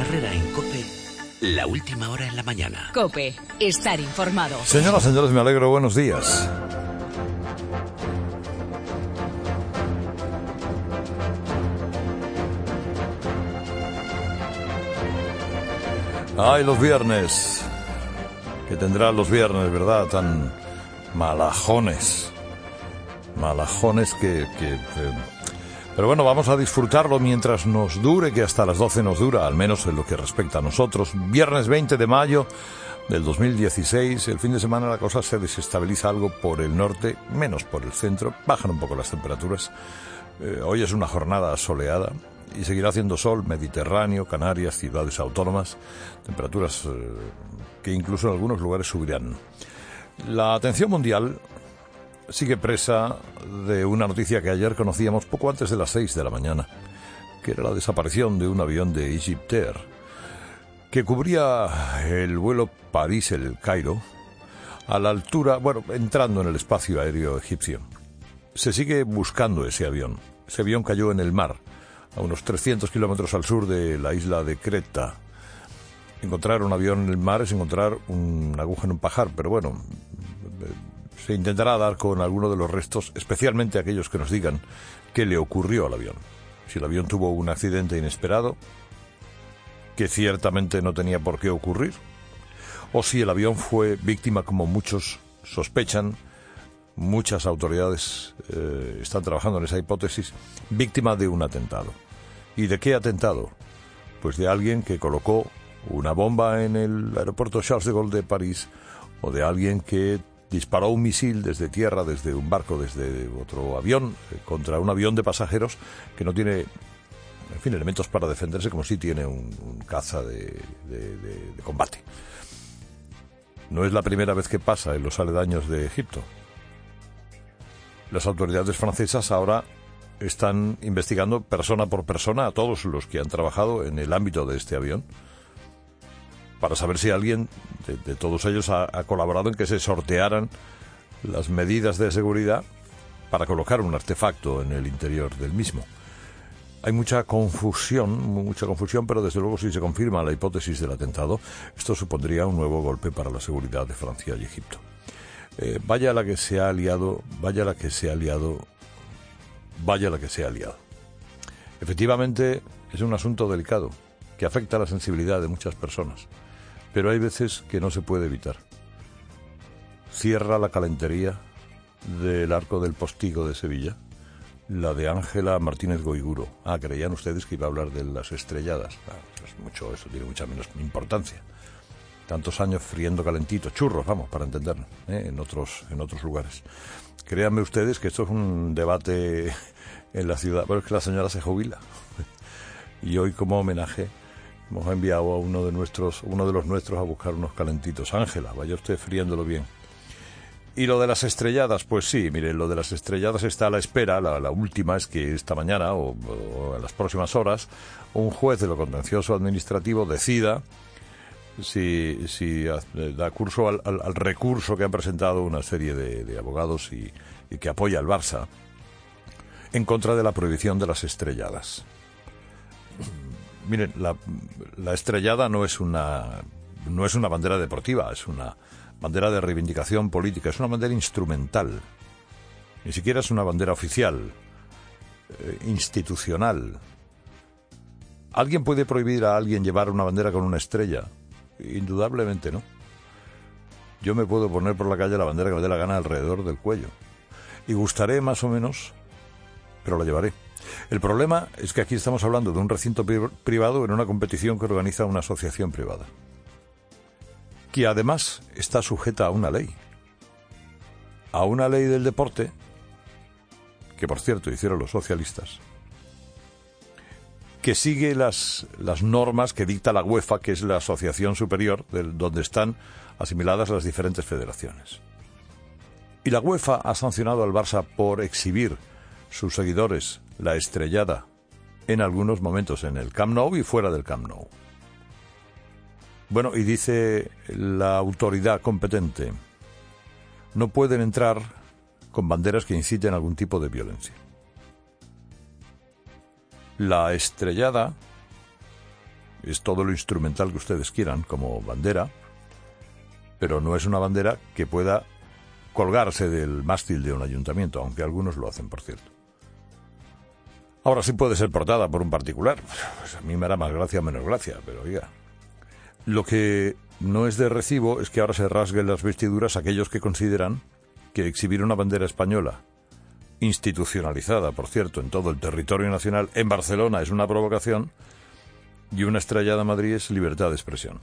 Herrera en COPE, la última hora en la mañana. COPE, estar informado. Señoras, señores, me alegro, buenos días. Ay, los viernes. Que tendrán los viernes, ¿verdad? Tan malajones. Malajones que... Pero bueno, vamos a disfrutarlo mientras nos dure, que hasta las 12 nos dura, al menos en lo que respecta a nosotros. Viernes 20 de mayo del 2016, el fin de semana la cosa se desestabiliza algo por el norte, menos por el centro, bajan un poco las temperaturas. Hoy es una jornada soleada y seguirá haciendo sol, Mediterráneo, Canarias, ciudades autónomas, temperaturas que incluso en algunos lugares subirán. La atención mundial sigue presa de una noticia que ayer conocíamos poco antes de las 6 de la mañana, que era la desaparición de un avión de EgyptAir, que cubría el vuelo París-El Cairo, a la altura, bueno, entrando en el espacio aéreo egipcio. Se sigue buscando ese avión. Ese avión cayó en el mar, a unos 300 kilómetros al sur de la isla de Creta. Encontrar un avión en el mar es encontrar una aguja en un pajar, pero bueno, se intentará dar con alguno de los restos, especialmente aquellos que nos digan qué le ocurrió al avión. Si el avión tuvo un accidente inesperado, que ciertamente no tenía por qué ocurrir, o si el avión fue víctima, como muchos sospechan, muchas autoridades están trabajando en esa hipótesis, víctima de un atentado. ¿Y de qué atentado? Pues de alguien que colocó una bomba en el aeropuerto Charles de Gaulle de París, o de alguien que disparó un misil desde tierra, desde un barco, desde otro avión, contra un avión de pasajeros que no tiene, en fin, elementos para defenderse, como si tiene un caza de combate. No es la primera vez que pasa en los aledaños de Egipto. Las autoridades francesas ahora están investigando persona por persona a todos los que han trabajado en el ámbito de este avión, para saber si alguien de todos ellos ha colaborado en que se sortearan las medidas de seguridad para colocar un artefacto en el interior del mismo. Hay mucha confusión, pero desde luego si se confirma la hipótesis del atentado, esto supondría un nuevo golpe para la seguridad de Francia y Egipto. Vaya la que se ha liado. Efectivamente, es un asunto delicado que afecta a la sensibilidad de muchas personas, pero hay veces que no se puede evitar. Cierra la calentería del Arco del Postigo de Sevilla, la de Ángela Martínez Goiguro. Creían ustedes que iba a hablar de las estrelladas. Eso tiene mucha menos importancia. Tantos años friendo calentitos, churros, vamos, para entendernos, en otros lugares. Créanme ustedes que esto es un debate en la ciudad. Bueno, es que la señora se jubila. Y hoy, como homenaje, hemos enviado a uno de los nuestros a buscar unos calentitos. Ángela, vaya usted friéndolo bien. Y lo de las estrelladas, pues sí, mire, lo de las estrelladas está a la espera. La última es que esta mañana o en las próximas horas un juez de lo contencioso administrativo decida si da curso al recurso que han presentado una serie de abogados y que apoya al Barça en contra de la prohibición de las estrelladas. Miren, la estrellada no es una bandera deportiva, es una bandera de reivindicación política, es una bandera instrumental. Ni siquiera es una bandera oficial, institucional. ¿Alguien puede prohibir a alguien llevar una bandera con una estrella? Indudablemente no. Yo me puedo poner por la calle la bandera que me dé la gana alrededor del cuello. Y gustaré más o menos, pero la llevaré. El problema es que aquí estamos hablando de un recinto privado en una competición que organiza una asociación privada, que además está sujeta a una ley del deporte, que por cierto hicieron los socialistas, que sigue las normas que dicta la UEFA, que es la asociación superior donde están asimiladas las diferentes federaciones. Y la UEFA ha sancionado al Barça por exhibir sus seguidores la estrellada en algunos momentos en el Camp Nou y fuera del Camp Nou. Bueno, y dice la autoridad competente, no pueden entrar con banderas que inciten algún tipo de violencia. La estrellada es todo lo instrumental que ustedes quieran como bandera, pero no es una bandera que pueda colgarse del mástil de un ayuntamiento, aunque algunos lo hacen, por cierto. Ahora sí puede ser portada por un particular. Pues a mí me hará más gracia o menos gracia, pero oiga. Lo que no es de recibo es que ahora se rasguen las vestiduras aquellos que consideran que exhibir una bandera española, institucionalizada, por cierto, en todo el territorio nacional, en Barcelona es una provocación y una estrellada en Madrid es libertad de expresión.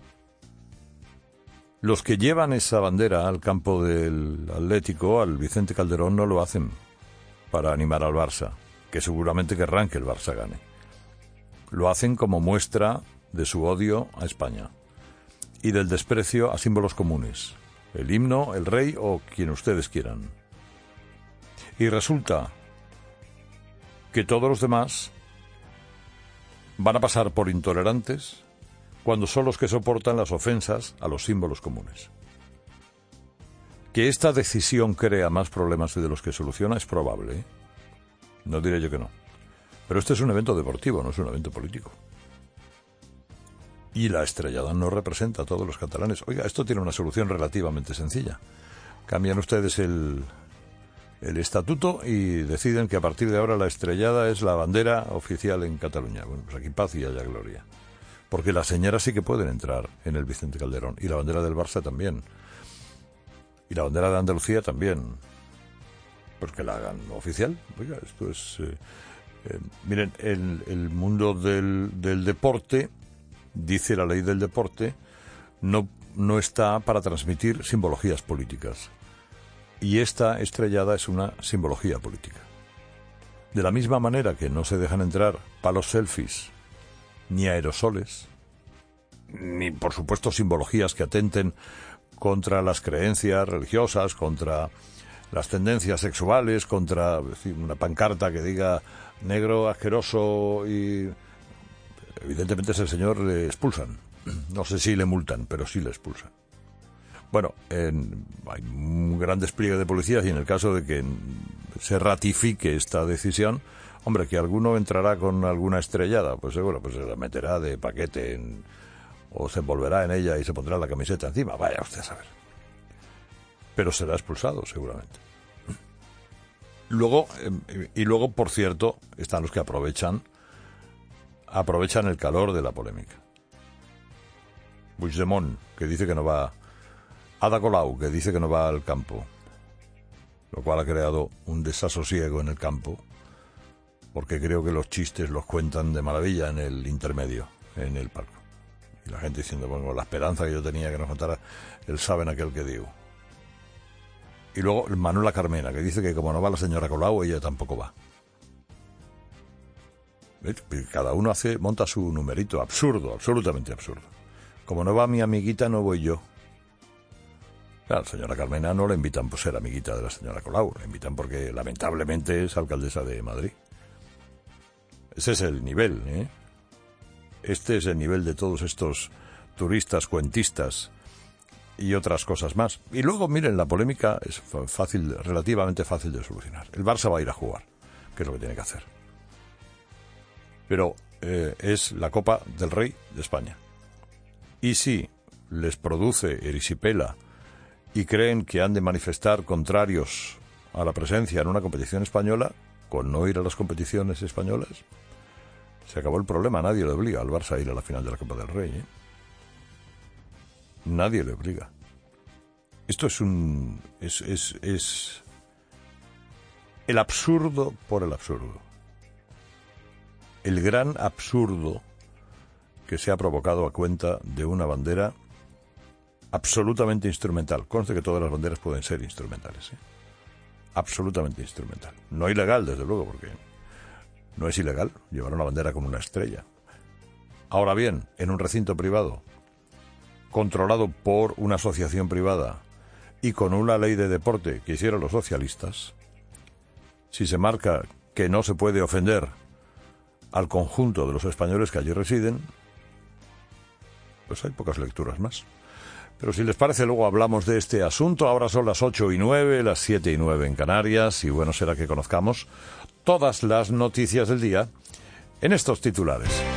Los que llevan esa bandera al campo del Atlético, al Vicente Calderón, no lo hacen para animar al Barça, que seguramente querrán que el Barça gane. Lo hacen como muestra de su odio a España y del desprecio a símbolos comunes, el himno, el rey o quien ustedes quieran. Y resulta que todos los demás van a pasar por intolerantes cuando son los que soportan las ofensas a los símbolos comunes. Que esta decisión crea más problemas de los que soluciona es probable, ¿eh? No diré yo que no. Pero este es un evento deportivo, no es un evento político. Y la estrellada no representa a todos los catalanes. Oiga, esto tiene una solución relativamente sencilla. Cambian ustedes el estatuto y deciden que a partir de ahora la estrellada es la bandera oficial en Cataluña. Bueno, pues aquí paz y haya gloria. Porque las señoras sí que pueden entrar en el Vicente Calderón. Y la bandera del Barça también. Y la bandera de Andalucía también. Pues que la hagan oficial. Oiga, esto es... miren, el mundo del deporte, dice la ley del deporte, no está para transmitir simbologías políticas. Y esta estrellada es una simbología política. De la misma manera que no se dejan entrar palos selfies, ni aerosoles, ni por supuesto simbologías que atenten contra las creencias religiosas, contra las tendencias sexuales, contra una pancarta que diga negro, asqueroso y... Evidentemente ese señor le expulsan. No sé si le multan, pero sí le expulsan. Bueno, hay un gran despliegue de policías y en el caso de que se ratifique esta decisión, hombre, que alguno entrará con alguna estrellada, pues seguro, pues se la meterá de paquete o se envolverá en ella y se pondrá la camiseta encima, vaya usted a saber. Pero será expulsado, seguramente. Luego, por cierto, están los que aprovechan el calor de la polémica. Puigdemont, que dice que no va... Ada Colau, que dice que no va al campo, lo cual ha creado un desasosiego en el campo, porque creo que los chistes los cuentan de maravilla en el intermedio, en el palco. Y la gente diciendo, bueno, la esperanza que yo tenía que nos contara, él sabe en aquel que digo. Y luego Manuela Carmena, que dice que como no va la señora Colau, ella tampoco va. Cada uno monta su numerito, absurdo, absolutamente absurdo. Como no va mi amiguita, no voy yo. Claro, la señora Carmena no la invitan por ser amiguita de la señora Colau, la invitan porque lamentablemente es alcaldesa de Madrid. Ese es el nivel, ¿eh? Este es el nivel de todos estos turistas, cuentistas y otras cosas más. Y luego, miren, la polémica es fácil, relativamente fácil de solucionar. El Barça va a ir a jugar, que es lo que tiene que hacer. Pero es la Copa del Rey de España. Y si les produce erisipela y creen que han de manifestar contrarios a la presencia en una competición española, con no ir a las competiciones españolas, se acabó el problema. Nadie le obliga al Barça a ir a la final de la Copa del Rey, ¿eh? Nadie le obliga. Esto es el absurdo por el absurdo. El gran absurdo que se ha provocado a cuenta de una bandera absolutamente instrumental. Conste que todas las banderas pueden ser instrumentales, ¿eh? Absolutamente instrumental. No ilegal, desde luego, porque no es ilegal llevar una bandera con una estrella. Ahora bien, en un recinto privado, controlado por una asociación privada y con una ley de deporte que hicieron los socialistas, si se marca que no se puede ofender al conjunto de los españoles que allí residen, pues hay pocas lecturas más. Pero si les parece, luego hablamos de este asunto. Ahora son las 8:09, las 7:09 en Canarias, y bueno será que conozcamos todas las noticias del día en estos titulares.